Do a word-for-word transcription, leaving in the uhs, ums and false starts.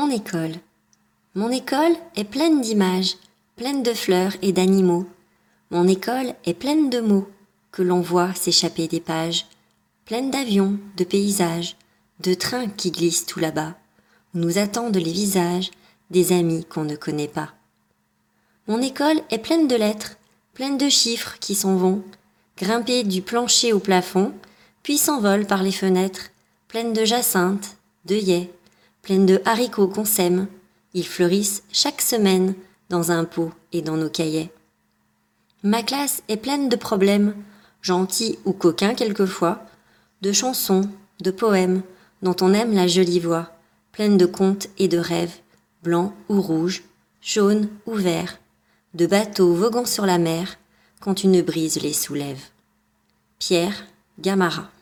Mon école. Mon école est pleine d'images, pleine de fleurs et d'animaux. Mon école est pleine de mots que l'on voit s'échapper des pages, pleine d'avions, de paysages, de trains qui glissent tout là-bas, où nous attendent les visages des amis qu'on ne connaît pas. Mon école est pleine de lettres, pleine de chiffres qui s'en vont, grimper du plancher au plafond, puis s'envolent par les fenêtres, pleine de jacinthes, d'œillets, pleine de haricots qu'on sème. Ils fleurissent chaque semaine dans un pot et dans nos cahiers. Ma classe est pleine de problèmes, gentils ou coquins quelquefois, de chansons, de poèmes dont on aime la jolie voix, pleine de contes et de rêves, blancs ou rouges, jaunes ou verts, de bateaux voguant sur la mer quand une brise les soulève. Pierre Gamarra.